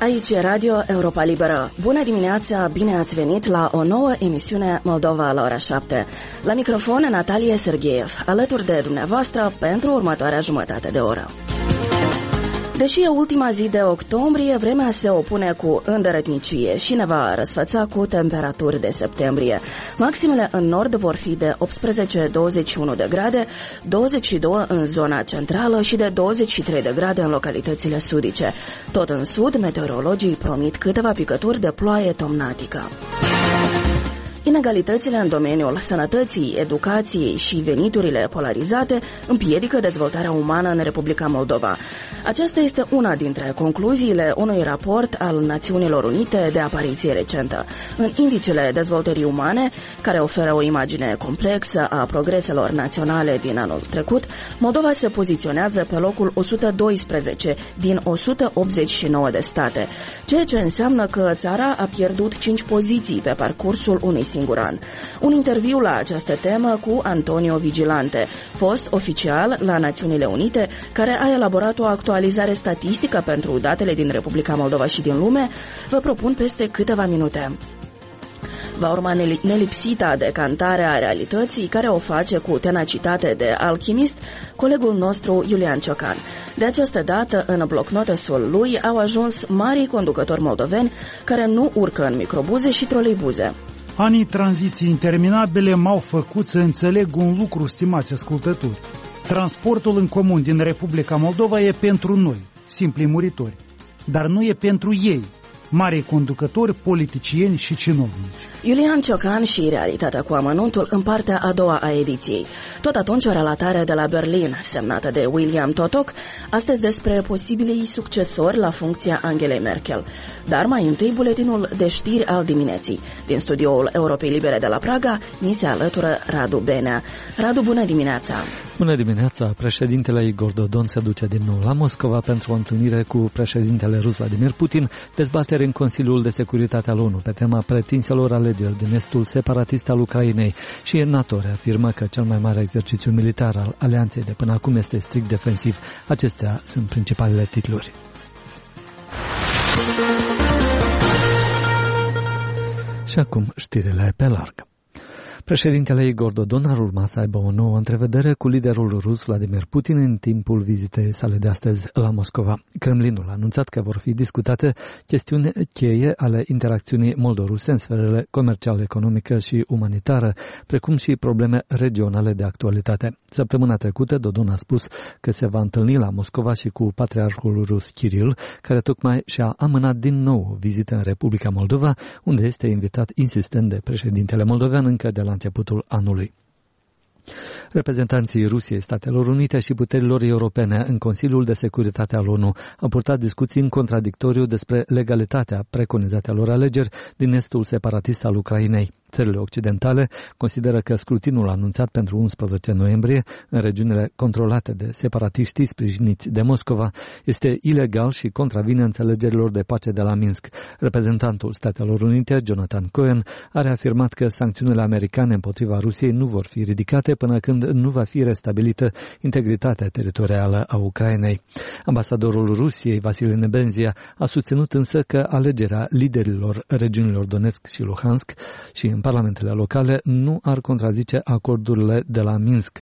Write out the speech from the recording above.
Aici e Radio Europa Liberă. Bună dimineața, bine ați venit la o nouă emisiune Moldova la ora 7. La microfon Natalie Sergeev, alături de dumneavoastră pentru următoarea jumătate de oră. Deși e ultima zi de octombrie, vremea se opune cu îndărătnicie și ne va răsfăța cu temperaturi de septembrie. Maximele în nord vor fi de 18-21 de grade, 22 în zona centrală și de 23 de grade în localitățile sudice. Tot în sud, meteorologii promit câteva picături de ploaie tomnatică. Inegalitățile în domeniul sănătății, educației și veniturile polarizate împiedică dezvoltarea umană în Republica Moldova. Aceasta este una dintre concluziile unui raport al Națiunilor Unite de apariție recentă. În indicele dezvoltării umane, care oferă o imagine complexă a progreselor naționale din anul trecut, Moldova se poziționează pe locul 112 din 189 de state, ceea ce înseamnă că țara a pierdut 5 poziții pe parcursul unui singur an. Un interviu la această temă cu Antonio Vigilante, fost oficial la Națiunile Unite, care a elaborat o actualizare statistică pentru datele din Republica Moldova și din lume, vă propun peste câteva minute. Va urma nelipsita decantare a realității, care o face cu tenacitate de alchimist colegul nostru Iulian Ciocan. De această dată, în blocnotesul lui, au ajuns marii conducători moldoveni care nu urcă în microbuze și troleibuze. Anii tranziției interminabile m-au făcut să înțeleg un lucru, stimați ascultători. Transportul în comun din Republica Moldova e pentru noi, simpli muritori, dar nu e pentru ei, mari conducători, politicieni și cinovnici. Iulian Ciocan și Realitatea cu amănuntul în partea a doua a ediției. Tot atunci o relatare de la Berlin, semnată de William Totok, astăzi despre posibilii succesori la funcția Angelei Merkel. Dar mai întâi buletinul de știri al dimineții. Din studioul Europei Libere de la Praga, ni se alătură Radu Benea. Radu, bună dimineața! Bună dimineața! Președintele Igor Dodon se duce din nou la Moscova pentru o întâlnire cu președintele rus Vladimir Putin, dezbatere în Consiliul de Securitate al ONU pe tema pretinselor alegeri din estul separatist al Ucrainei și NATO reafirmă că cel mai mare exercițiu militar al alianței de până acum este strict defensiv. Acestea sunt principalele titluri. Și acum știrile pe larg. Președintele Igor Dodon ar urma să aibă o nouă întrevedere cu liderul rus Vladimir Putin în timpul vizitei sale de astăzi la Moscova. Kremlinul a anunțat că vor fi discutate chestiuni cheie ale interacțiunii moldoruse în sferele comercială, economică și umanitară, precum și probleme regionale de actualitate. Săptămâna trecută, Dodon a spus că se va întâlni la Moscova și cu patriarhul rus Kiril, care tocmai și-a amânat din nou vizită în Republica Moldova, unde este invitat insistent de președintele moldovean încă de la începutul anului. Reprezentanții Rusiei, Statelor Unite și puterilor europene în Consiliul de Securitate al ONU au purtat discuții în contradictoriu despre legalitatea preconizatelor alegeri din estul separatist al Ucrainei. Țările occidentale consideră că scrutinul anunțat pentru 11 noiembrie în regiunile controlate de separatiștii sprijiniți de Moscova este ilegal și contravine înțelegerilor de pace de la Minsk. Reprezentantul Statelor Unite, Jonathan Cohen, a reafirmat că sancțiunile americane împotriva Rusiei nu vor fi ridicate până când nu va fi restabilită integritatea teritorială a Ucrainei. Ambasadorul Rusiei, Vasile Nebenzia, a susținut însă că alegerea liderilor regiunilor Donetsk și Luhansk și în parlamentele locale nu ar contrazice acordurile de la Minsk,